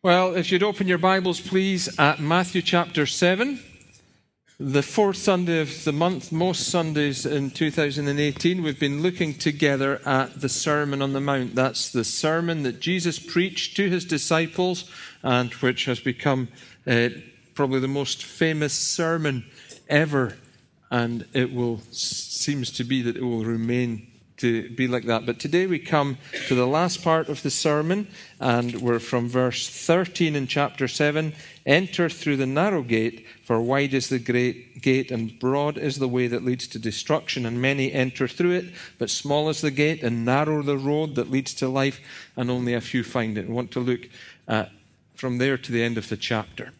Well, if you'd open your Bibles, please, at Matthew chapter 7, the fourth Sunday of the month. Most Sundays in 2018, we've been looking together at the Sermon on the Mount. That's the sermon that Jesus preached to his disciples and which has become probably the most famous sermon ever. And seems to be that it will remain to be like that. But today we come to the last part of the sermon, and we're from verse 13 in chapter 7. Enter through the narrow gate, for wide is the great gate, and broad is the way that leads to destruction, and many enter through it. But small is the gate, and narrow the road that leads to life, and only a few find it. We want to look from there to the end of the chapter.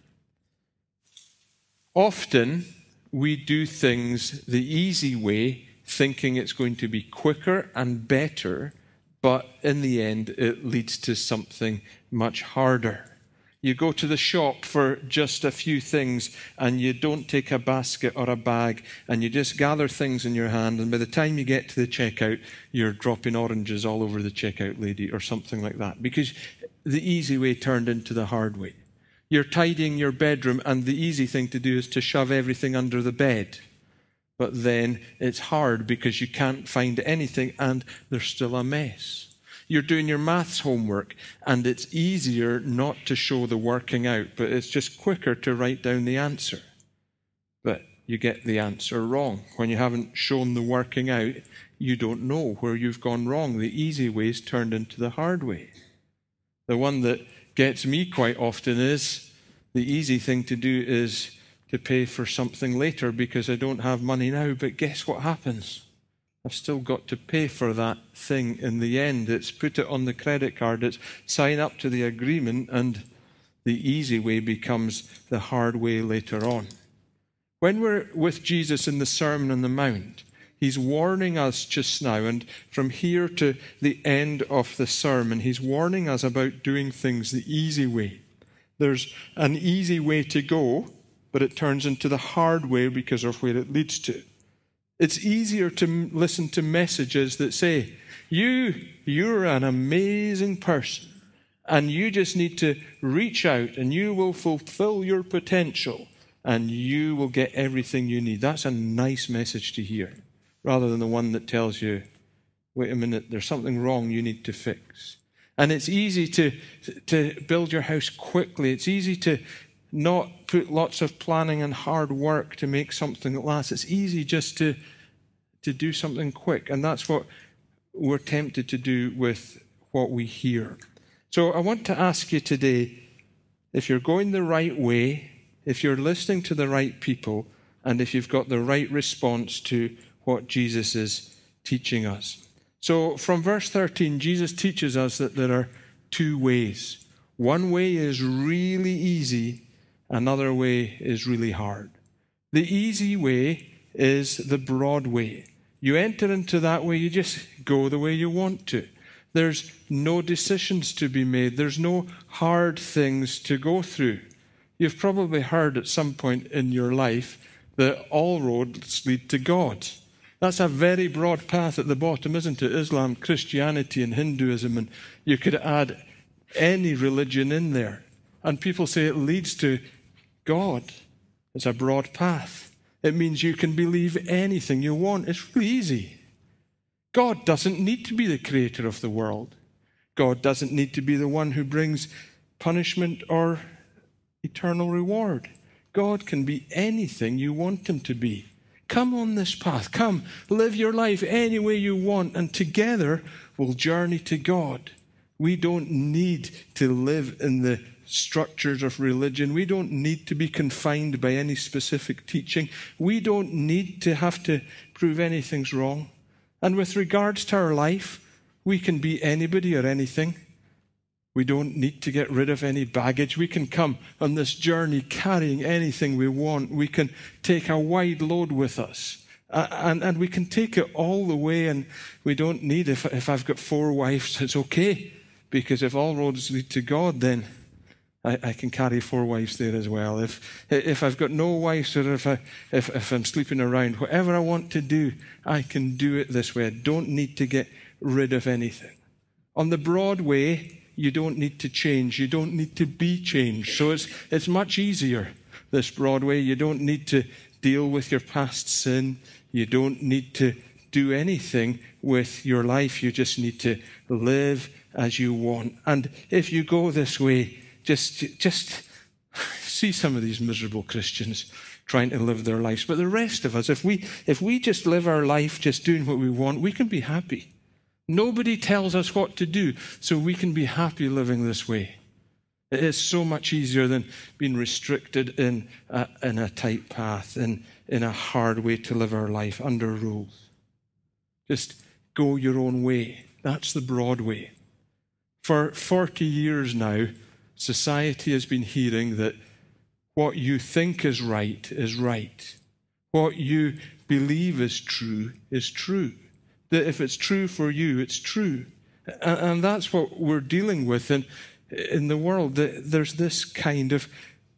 Often we do things the easy way, thinking it's going to be quicker and better, but in the end it leads to something much harder. You go to the shop for just a few things and you don't take a basket or a bag and you just gather things in your hand, and by the time you get to the checkout you're dropping oranges all over the checkout lady or something like that, because the easy way turned into the hard way. You're tidying your bedroom and the easy thing to do is to shove everything under the bed. But then it's hard because you can't find anything and there's still a mess. You're doing your maths homework and it's easier not to show the working out, but it's just quicker to write down the answer. But you get the answer wrong. When you haven't shown the working out, you don't know where you've gone wrong. The easy way's turned into the hard way. The one that gets me quite often is the easy thing to do is to pay for something later because I don't have money now. But guess what happens? I've still got to pay for that thing in the end. It's put it on the credit card. It's sign up to the agreement, and the easy way becomes the hard way later on. When we're with Jesus in the Sermon on the Mount, he's warning us just now, and from here to the end of the sermon, he's warning us about doing things the easy way. There's an easy way to go, but it turns into the hard way because of where it leads to. It's easier to listen to messages that say, you're an amazing person, and you just need to reach out, and you will fulfill your potential, and you will get everything you need. That's a nice message to hear, rather than the one that tells you, wait a minute, there's something wrong you need to fix. And it's easy to build your house quickly. It's easy to not put lots of planning and hard work to make something that lasts. It's easy just to do something quick. And that's what we're tempted to do with what we hear. So I want to ask you today, if you're going the right way, if you're listening to the right people, and if you've got the right response to what Jesus is teaching us. So from verse 13, Jesus teaches us that there are two ways. One way is really easy. Another way is really hard. The easy way is the broad way. You enter into that way, you just go the way you want to. There's no decisions to be made. There's no hard things to go through. You've probably heard at some point in your life that all roads lead to God. That's a very broad path at the bottom, isn't it? Islam, Christianity, and Hinduism, and you could add any religion in there. And people say it leads to God. It's a broad path. It means you can believe anything you want. It's really easy. God doesn't need to be the creator of the world. God doesn't need to be the one who brings punishment or eternal reward. God can be anything you want him to be. Come on this path. Come, live your life any way you want, and together we'll journey to God. We don't need to live in the structures of religion. We don't need to be confined by any specific teaching. We don't need to have to prove anything's wrong. And with regards to our life, we can be anybody or anything. We don't need to get rid of any baggage. We can come on this journey carrying anything we want. We can take a wide load with us. And we can take it all the way, and we don't need, if I've got 4 wives, it's okay. Because if all roads lead to God, then I can carry 4 wives there as well. If I've got no wives, or if I'm sleeping around, whatever I want to do, I can do it this way. I don't need to get rid of anything. On the broad way, you don't need to change. You don't need to be changed. So it's much easier, this broad way. You don't need to deal with your past sin. You don't need to do anything with your life. You just need to live as you want. And if you go this way, just see some of these miserable Christians trying to live their lives. But the rest of us, if we just live our life just doing what we want, we can be happy. Nobody tells us what to do, so we can be happy living this way. It is so much easier than being restricted in a tight path, in a hard way to live our life, under rules. Just go your own way. That's the broad way. For 40 years now, society has been hearing that what you think is right is right. What you believe is true is true. That if it's true for you, it's true. And that's what we're dealing with in the world. There's this kind of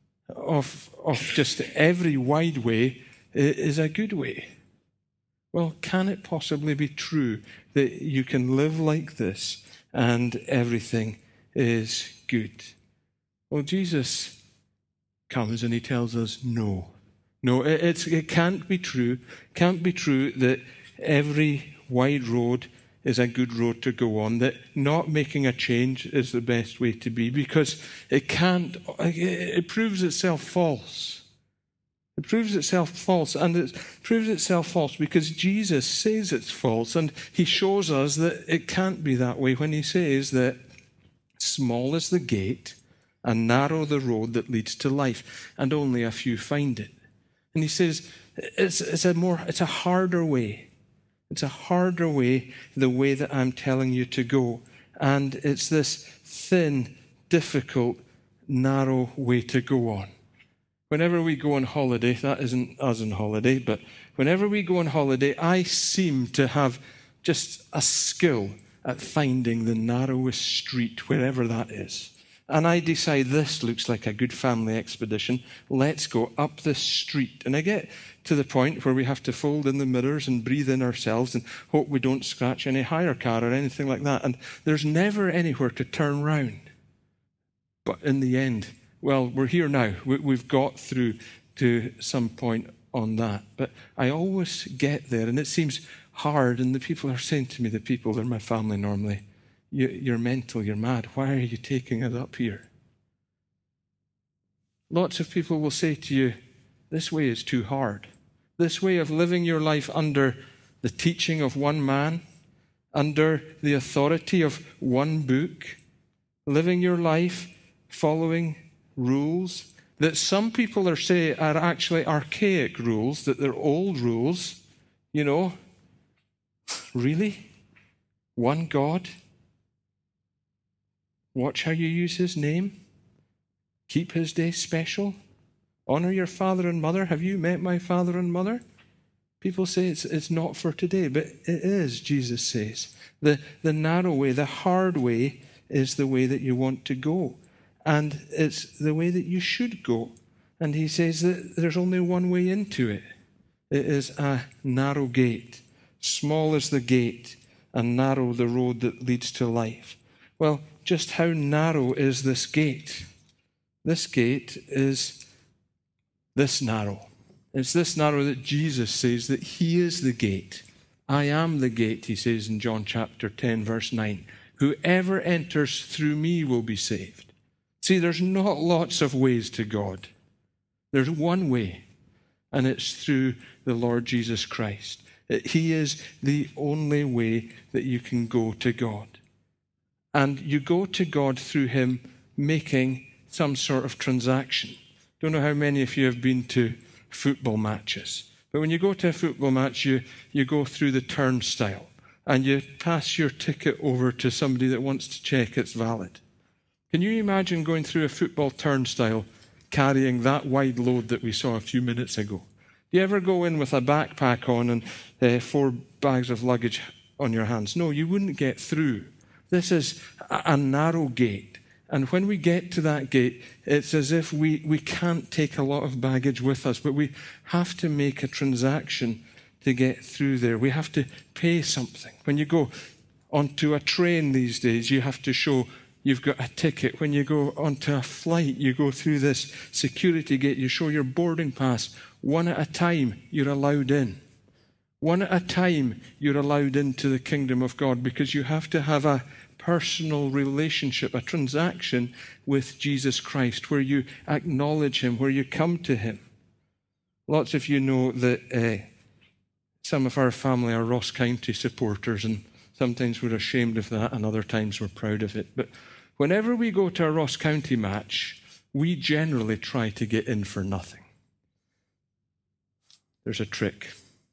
just every wide way is a good way. Well, can it possibly be true that you can live like this and everything is good? Well, Jesus comes and he tells us no. No, it can't be true. Can't be true that every wide road is a good road to go on, that not making a change is the best way to be, because it proves itself false. It proves itself false, and it proves itself false because Jesus says it's false, and he shows us that it can't be that way when he says that small is the gate and narrow the road that leads to life, and only a few find it. And he says it's a harder way. It's a harder way, the way that I'm telling you to go. And it's this thin, difficult, narrow way to go on. Whenever we go on holiday, that isn't us on holiday, but whenever we go on holiday, I seem to have just a skill at finding the narrowest street, wherever that is. And I decide this looks like a good family expedition. Let's go up this street. And I get to the point where we have to fold in the mirrors and breathe in ourselves and hope we don't scratch any hire car or anything like that. And there's never anywhere to turn round. But in the end, well, we're here now. We've got through to some point on that. But I always get there, and it seems hard. And the people are saying to me, they're my family normally, you're mental, you're mad. Why are you taking us up here? Lots of people will say to you, this way is too hard. This way of living your life under the teaching of one man, under the authority of one book, living your life following rules that some people are actually archaic rules, that they're old rules. You know, really? One God? Watch how you use his name. Keep his day special. Honor your father and mother. Have you met my father and mother? People say it's not for today, but it is, Jesus says. The narrow way, the hard way is the way that you want to go. And it's the way that you should go. And he says that there's only one way into it. It is a narrow gate. Small is the gate, and narrow the road that leads to life. Well, just how narrow is this gate? This gate is this narrow. It's this narrow that Jesus says that he is the gate. I am the gate, he says in John chapter 10, verse 9. Whoever enters through me will be saved. See, there's not lots of ways to God. There's one way, and it's through the Lord Jesus Christ. He is the only way that you can go to God. And you go to God through him making some sort of transaction. Don't know how many of you have been to football matches. But when you go to a football match, you go through the turnstile and you pass your ticket over to somebody that wants to check it's valid. Can you imagine going through a football turnstile carrying that wide load that we saw a few minutes ago? Do you ever go in with a backpack on and 4 bags of luggage on your hands? No, you wouldn't get through. This is a narrow gate. And when we get to that gate, it's as if we can't take a lot of baggage with us, but we have to make a transaction to get through there. We have to pay something. When you go onto a train these days, you have to show you've got a ticket. When you go onto a flight, you go through this security gate, you show your boarding pass. One at a time, you're allowed in. One at a time, you're allowed into the kingdom of God, because you have to have a personal relationship, a transaction with Jesus Christ, where you acknowledge him, where you come to him. Lots of you know that some of our family are Ross County supporters, and sometimes we're ashamed of that, and other times we're proud of it. But whenever we go to a Ross County match, we generally try to get in for nothing. There's a trick.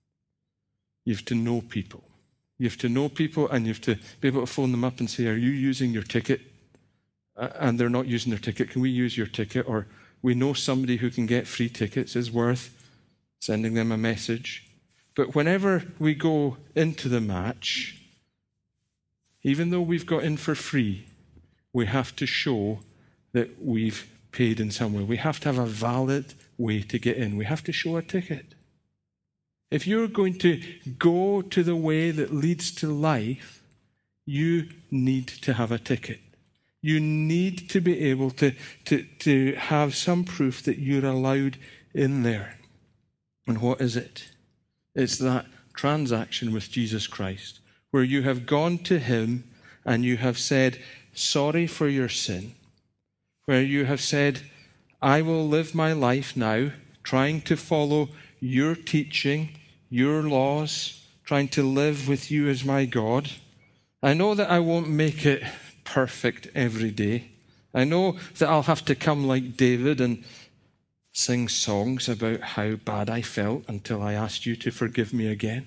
You have to know people. You have to know people, and you have to be able to phone them up and say, are you using your ticket? And they're not using their ticket. Can we use your ticket? Or we know somebody who can get free tickets. Is worth sending them a message. But whenever we go into the match, even though we've got in for free, we have to show that we've paid in some way. We have to have a valid way to get in. We have to show a ticket. If you're going to go to the way that leads to life, you need to have a ticket. You need to be able to have some proof that you're allowed in there. And what is it? It's that transaction with Jesus Christ, where you have gone to him and you have said, sorry for your sin, where you have said, I will live my life now trying to follow your teaching, your laws, trying to live with you as my God. I know that I won't make it perfect every day. I know that I'll have to come like David and sing songs about how bad I felt until I asked you to forgive me again.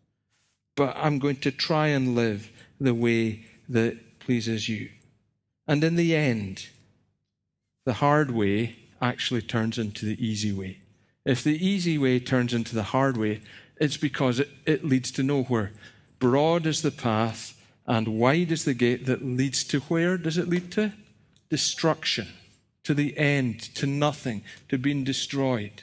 But I'm going to try and live the way that pleases you. And in the end, the hard way actually turns into the easy way. If the easy way turns into the hard way, it's because it leads to nowhere. Broad is the path and wide is the gate that leads to where does it lead to? Destruction, to the end, to nothing, to being destroyed.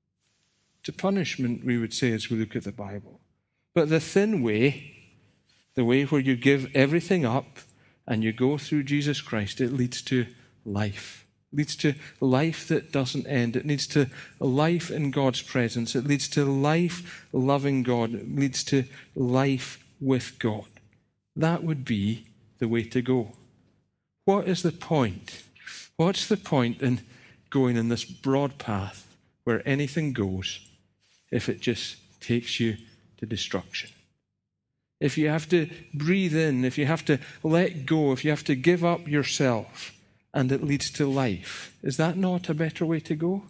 To punishment, we would say, as we look at the Bible. But the thin way, the way where you give everything up and you go through Jesus Christ, it leads to life. It leads to life that doesn't end. It leads to life in God's presence. It leads to life loving God. It leads to life with God. That would be the way to go. What is the point? What's the point in going in this broad path where anything goes if it just takes you to destruction? If you have to breathe in, if you have to let go, if you have to give up yourself, and it leads to life, is that not a better way to go?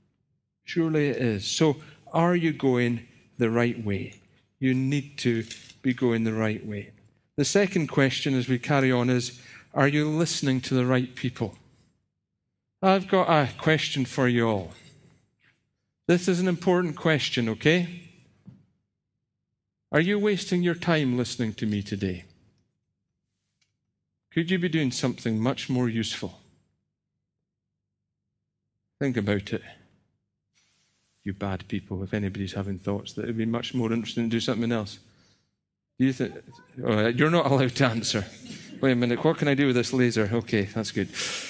Surely it is. So are you going the right way? You need to be going the right way. The second question as we carry on is, are you listening to the right people? I've got a question for you all. This is an important question, okay? Are you wasting your time listening to me today? Could you be doing something much more useful? Think about it. You bad people, if anybody's having thoughts that it would be much more interesting to do something else. Do you think? Oh, you're not allowed to answer. Wait a minute, what can I do with this laser? Okay, that's good.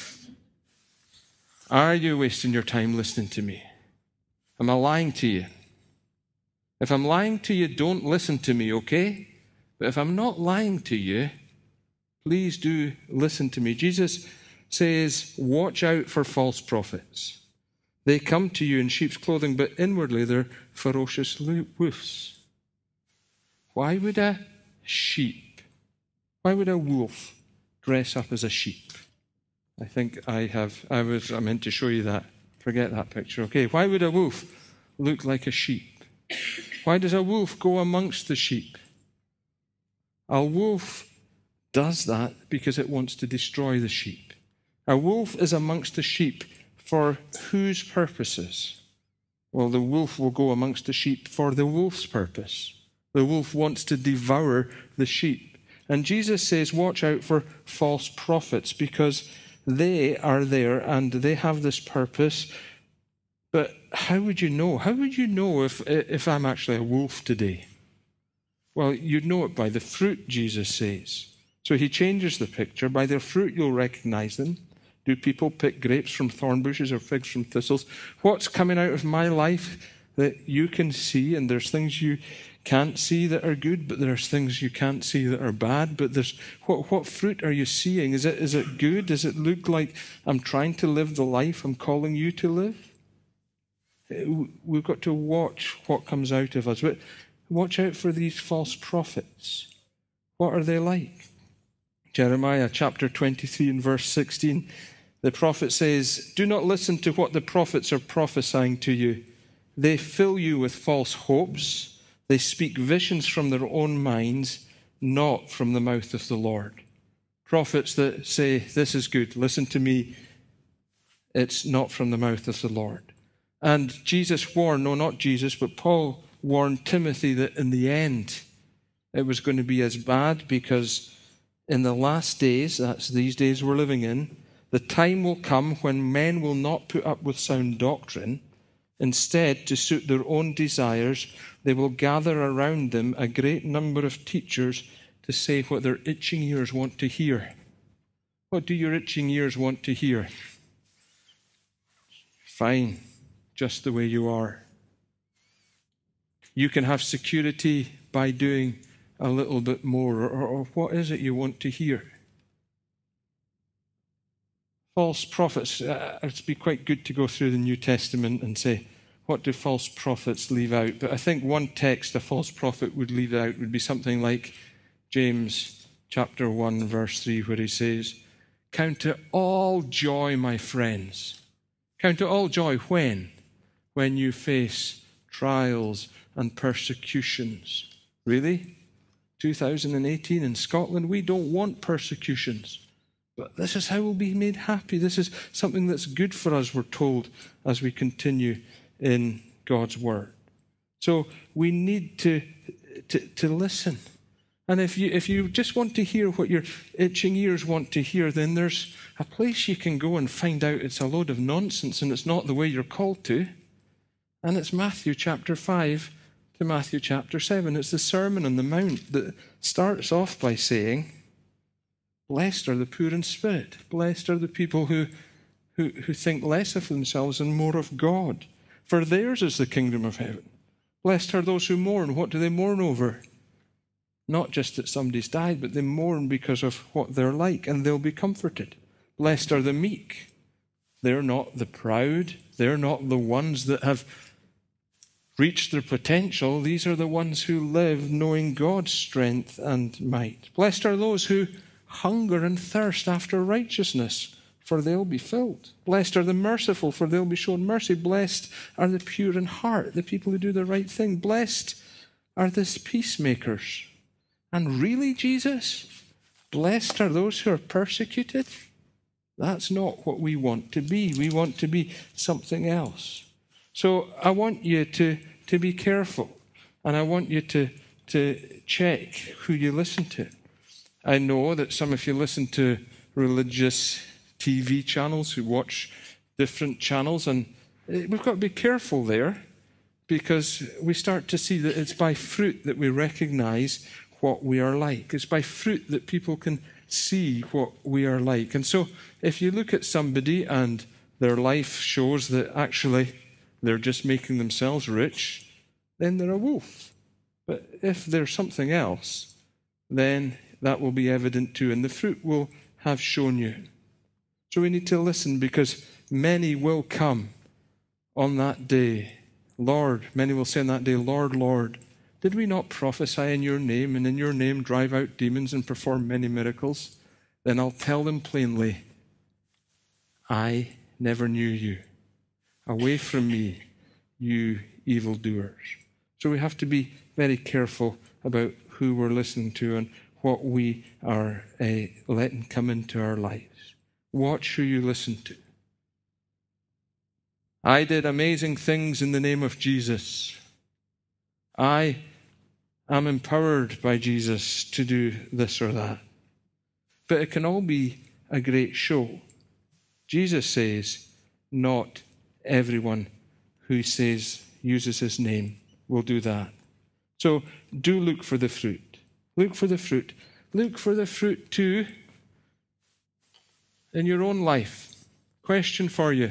Are you wasting your time listening to me? Am I lying to you? If I'm lying to you, don't listen to me, okay? But if I'm not lying to you, please do listen to me. Jesus says, watch out for false prophets. They come to you in sheep's clothing, but inwardly they're ferocious wolves. Why would a wolf dress up as a sheep? I think I meant to show you that. Forget that picture, okay? Why would a wolf look like a sheep? Why does a wolf go amongst the sheep? A wolf does that because it wants to destroy the sheep. A wolf is amongst the sheep for whose purposes? Well, the wolf will go amongst the sheep for the wolf's purpose. The wolf wants to devour the sheep. And Jesus says, watch out for false prophets because they are there and they have this purpose. But how would you know? How would you know if I'm actually a wolf today? Well, you'd know it by the fruit, Jesus says. So he changes the picture. By their fruit you'll recognize them. Do people pick grapes from thorn bushes or figs from thistles? What's coming out of my life that you can see? And there's things you can't see that are good, but there's things you can't see that are bad. But there's what fruit are you seeing? Is it good? Does it look like I'm trying to live the life I'm calling you to live? We've got to watch what comes out of us. But watch out for these false prophets. What are they like? Jeremiah chapter 23 and verse 16. The prophet says, "Do not listen to what the prophets are prophesying to you. They fill you with false hopes. They speak visions from their own minds, not from the mouth of the Lord." Prophets that say, "This is good, listen to me," it's not from the mouth of the Lord. And Jesus warned, no, not Jesus, but Paul warned Timothy that in the end it was going to be as bad, because in the last days, that's these days we're living in, the time will come when men will not put up with sound doctrine. Instead, to suit their own desires, they will gather around them a great number of teachers to say what their itching ears want to hear. What do your itching ears want to hear? Fine, just the way you are. You can have security by doing a little bit more, or what is it you want to hear? False prophets. It'd be quite good to go through the New Testament and say, what do false prophets leave out? But I think one text a false prophet would leave out would be something like James chapter 1, verse 3, where he says, "Count it all joy, my friends." Count it all joy when? When you face trials and persecutions. Really? 2018 in Scotland, we don't want persecutions. But this is how we'll be made happy. This is something that's good for us, we're told, as we continue in God's Word. So we need to listen. And if you just want to hear what your itching ears want to hear, then there's a place you can go and find out it's a load of nonsense and it's not the way you're called to. And it's Matthew chapter 5 to Matthew chapter 7. It's the Sermon on the Mount that starts off by saying, "Blessed are the poor in spirit. Blessed are the people who think less of themselves and more of God. For theirs is the kingdom of heaven. Blessed are those who mourn." What do they mourn over? Not just that somebody's died, but they mourn because of what they're like, and they'll be comforted. Blessed are the meek. They're not the proud. They're not the ones that have reached their potential. These are the ones who live knowing God's strength and might. Blessed are those who hunger and thirst after righteousness, for they'll be filled. Blessed are the merciful, for they'll be shown mercy. Blessed are the pure in heart, the people who do the right thing. Blessed are the peacemakers. And really, Jesus, blessed are those who are persecuted? That's not what we want to be. We want to be something else. So I want you to be careful, and I want you to check who you listen to. I know that some of you listen to religious TV channels, who watch different channels, and we've got to be careful there, because we start to see that it's by fruit that we recognize what we are like. It's by fruit that people can see what we are like. And so if you look at somebody and their life shows that actually they're just making themselves rich, then they're a wolf. But if they're something else, then that will be evident too, and the fruit will have shown you. So we need to listen, because many will come on that day. Lord, many will say on that day, "Lord, Lord, did we not prophesy in your name, and in your name drive out demons and perform many miracles?" Then I'll tell them plainly, "I never knew you. Away from me, you evildoers." So we have to be very careful about who we're listening to and what we are letting come into our lives. Watch who you listen to. I did amazing things in the name of Jesus. I am empowered by Jesus to do this or that. But it can all be a great show. Jesus says, not everyone who uses his name will do that. So do look for the fruit. Look for the fruit. Look for the fruit too in your own life. Question for you.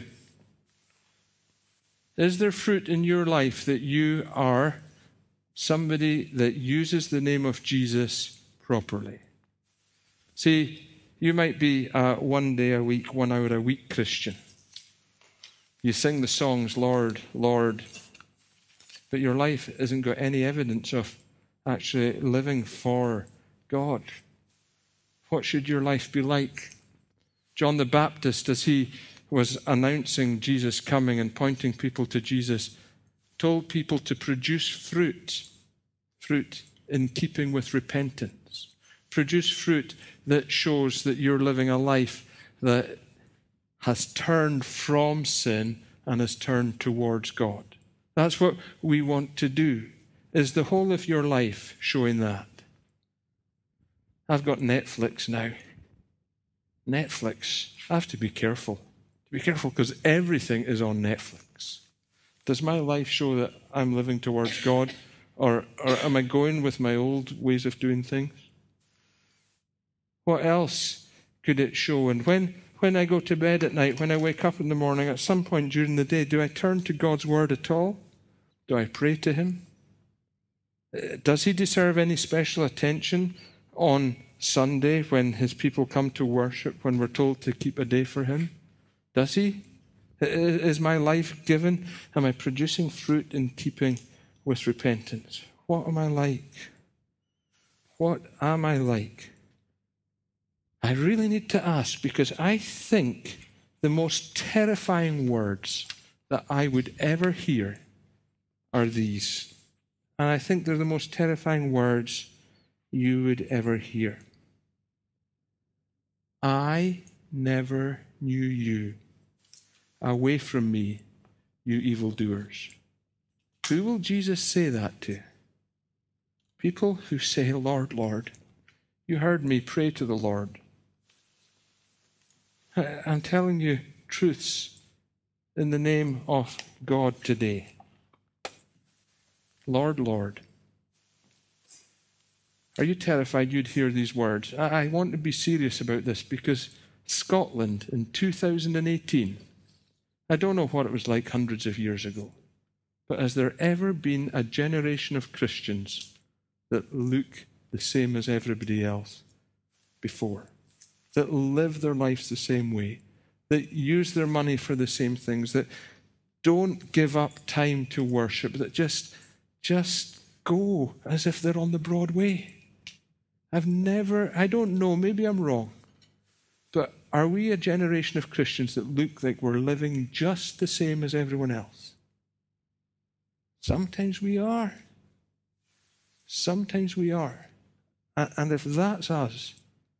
Is there fruit in your life that you are somebody that uses the name of Jesus properly? See, you might be a 1 day a week, 1 hour a week Christian. You sing the songs, Lord, Lord, but your life hasn't got any evidence of actually living for God. What should your life be like? John the Baptist, as he was announcing Jesus coming and pointing people to Jesus, told people to produce fruit in keeping with repentance. Produce fruit that shows that you're living a life that has turned from sin and has turned towards God. That's what we want to do. Is the whole of your life showing that? I've got Netflix now. Netflix. I have to be careful. Be careful because everything is on Netflix. Does my life show that I'm living towards God, or am I going with my old ways of doing things? What else could it show? And when I go to bed at night, when I wake up in the morning, at some point during the day, do I turn to God's word at all? Do I pray to him? Does he deserve any special attention on Sunday when his people come to worship, when we're told to keep a day for him? Does he? Is my life given? Am I producing fruit in keeping with repentance? What am I like? What am I like? I really need to ask, because I think the most terrifying words that I would ever hear are these. And I think they're the most terrifying words you would ever hear. I never knew you. Away from me, you evildoers. Who will Jesus say that to? People who say, Lord, Lord. You heard me pray to the Lord. I'm telling you truths in the name of God today. Lord, Lord. Are you terrified you'd hear these words? I want to be serious about this, because Scotland in 2018, I don't know what it was like hundreds of years ago, but has there ever been a generation of Christians that look the same as everybody else before? That live their lives the same way, that use their money for the same things, that don't give up time to worship, that just go as if they're on the Broadway. I don't know, maybe I'm wrong, but are we a generation of Christians that look like we're living just the same as everyone else? Sometimes we are. Sometimes we are. And if that's us,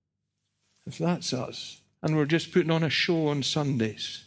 and we're just putting on a show on Sundays,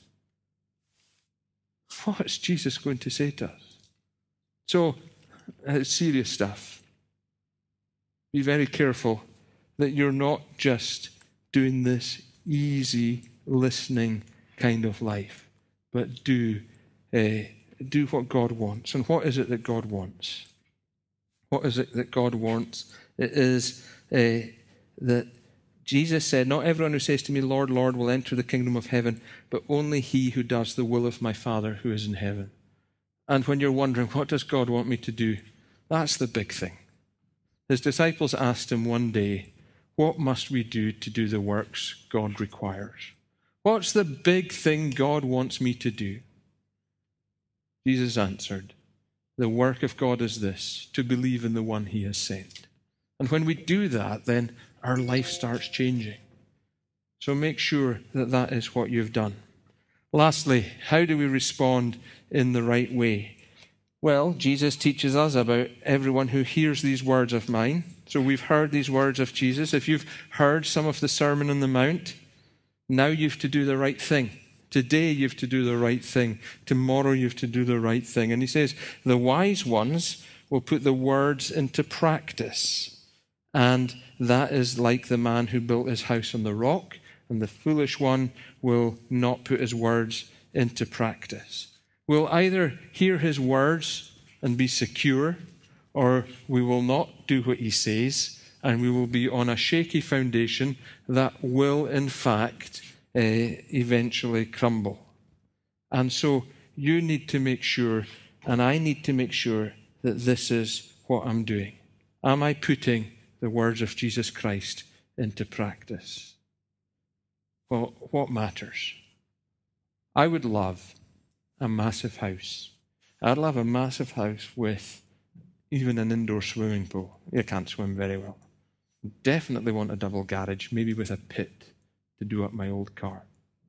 what's Jesus going to say to us? So, it's serious stuff. Be very careful that you're not just doing this easy listening kind of life, but do what God wants. And what is it that God wants? What is it that God wants? It is that Jesus said, not everyone who says to me, Lord, Lord, will enter the kingdom of heaven, but only he who does the will of my Father who is in heaven. And when you're wondering, what does God want me to do? That's the big thing. His disciples asked him one day, what must we do to do the works God requires? What's the big thing God wants me to do? Jesus answered, the work of God is this, to believe in the one he has sent. And when we do that, then our life starts changing. So make sure that that is what you've done. Lastly, how do we respond in the right way? Well, Jesus teaches us about everyone who hears these words of mine. So we've heard these words of Jesus. If you've heard some of the Sermon on the Mount, now you've to do the right thing. Today you've to do the right thing. Tomorrow you've to do the right thing. And he says, the wise ones will put the words into practice. And that is like the man who built his house on the rock. And the foolish one will not put his words into practice. We'll either hear his words and be secure, or we will not do what he says and we will be on a shaky foundation that will, in fact, eventually crumble. And so you need to make sure, and I need to make sure, that this is what I'm doing. Am I putting the words of Jesus Christ into practice? Well, what matters? I would love a massive house. I'd love a massive house with even an indoor swimming pool. You can't swim very well. Definitely want a double garage, maybe with a pit to do up my old car.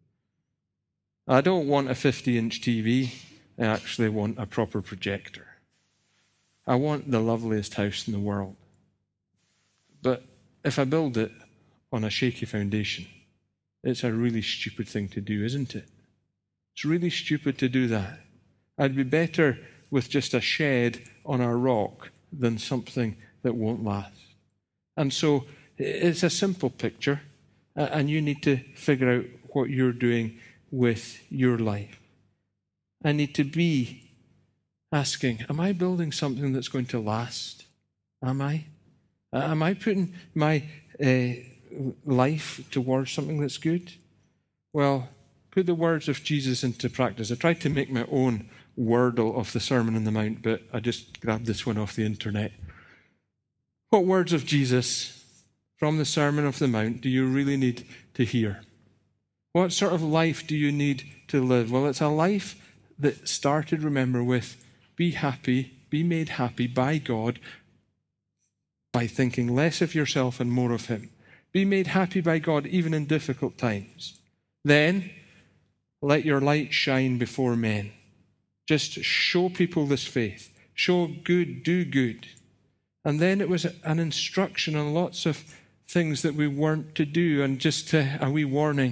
I don't want a 50-inch TV. I actually want a proper projector. I want the loveliest house in the world. But if I build it on a shaky foundation, it's a really stupid thing to do, isn't it? It's really stupid to do that. I'd be better with just a shed on a rock than something that won't last. And so it's a simple picture, and you need to figure out what you're doing with your life. I need to be asking, am I building something that's going to last? Am I? Am I putting my life towards something that's good? Well, put the words of Jesus into practice. I tried to make my own wordle of the Sermon on the Mount, but I just grabbed this one off the internet. What words of Jesus from the Sermon on the Mount do you really need to hear? What sort of life do you need to live? Well, it's a life that started, remember, with be happy, be made happy by God by thinking less of yourself and more of Him. Be made happy by God even in difficult times. Then, let your light shine before men. Just show people this faith. Show good, do good. And then it was an instruction on lots of things that we weren't to do, and just a wee warning.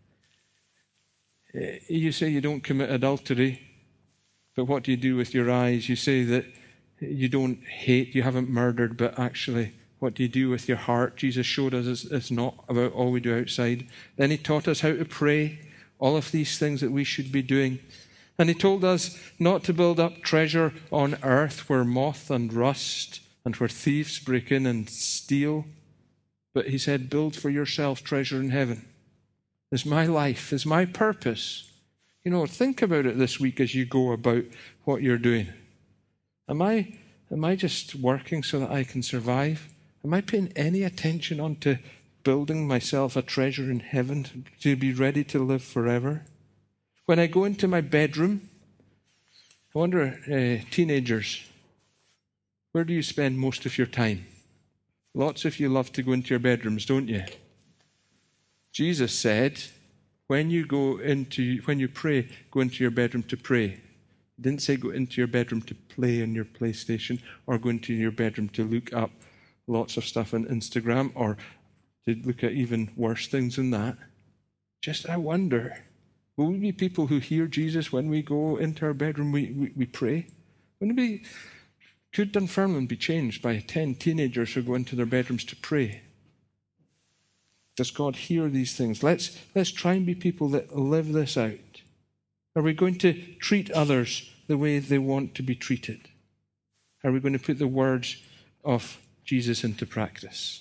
You say you don't commit adultery, but what do you do with your eyes? You say that you don't hate, you haven't murdered, but actually, what do you do with your heart? Jesus showed us it's not about all we do outside. Then He taught us how to pray, all of these things that we should be doing. And He told us not to build up treasure on earth where moth and rust and where thieves break in and steal. But He said, build for yourself treasure in heaven. Is my life, is my purpose. You know, think about it this week as you go about what you're doing. Am I just working so that I can survive? Am I paying any attention onto building myself a treasure in heaven to be ready to live forever? When I go into my bedroom, I wonder, teenagers, where do you spend most of your time? Lots of you love to go into your bedrooms, don't you? Jesus said, when you pray, go into your bedroom to pray. He didn't say go into your bedroom to play on your PlayStation or go into your bedroom to look up lots of stuff on Instagram or to look at even worse things than that. Just, I wonder, will we be people who hear Jesus when we go into our bedroom, we pray? Could Dunfermline be changed by 10 teenagers who go into their bedrooms to pray? Does God hear these things? Let's try and be people that live this out. Are we going to treat others the way they want to be treated? Are we going to put the words of Jesus into practice?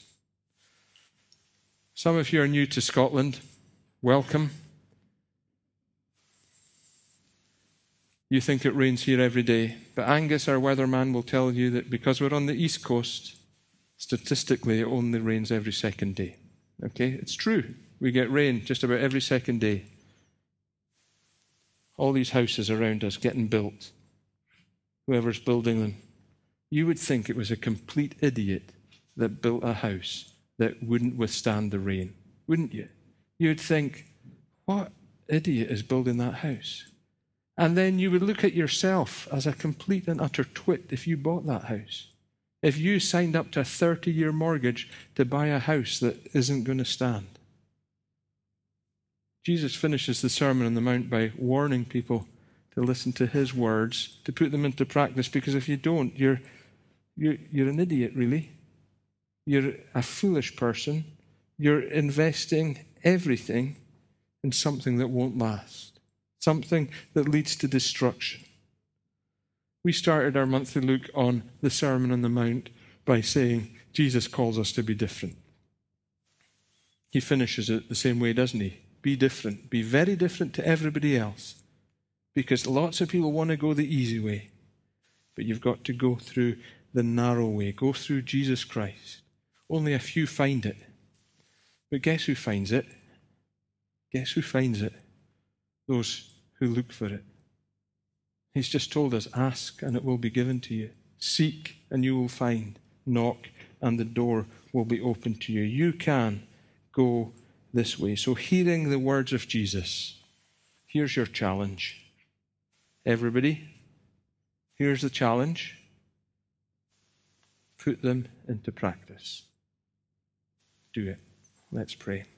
Some of you are new to Scotland. Welcome. You think it rains here every day. But Angus, our weatherman, will tell you that because we're on the East Coast, statistically it only rains every second day. Okay, it's true. We get rain just about every second day. All these houses around us getting built. Whoever's building them. You would think it was a complete idiot that built a house that wouldn't withstand the rain, wouldn't you? You'd think, what idiot is building that house? And then you would look at yourself as a complete and utter twit if you bought that house. If you signed up to a 30-year mortgage to buy a house that isn't going to stand. Jesus finishes the Sermon on the Mount by warning people to listen to His words, to put them into practice, because if you don't, you're an idiot, really. You're a foolish person. You're investing everything in something that won't last, something that leads to destruction. We started our monthly look on the Sermon on the Mount by saying Jesus calls us to be different. He finishes it the same way, doesn't he? Be different. Be very different to everybody else. Because lots of people want to go the easy way. But you've got to go through the narrow way. Go through Jesus Christ. Only a few find it. But guess who finds it? Guess who finds it? Those who look for it. He's just told us, ask and it will be given to you. Seek and you will find. Knock and the door will be opened to you. You can go this way. So hearing the words of Jesus, here's your challenge. Everybody, here's the challenge. Put them into practice. Do it. Let's pray.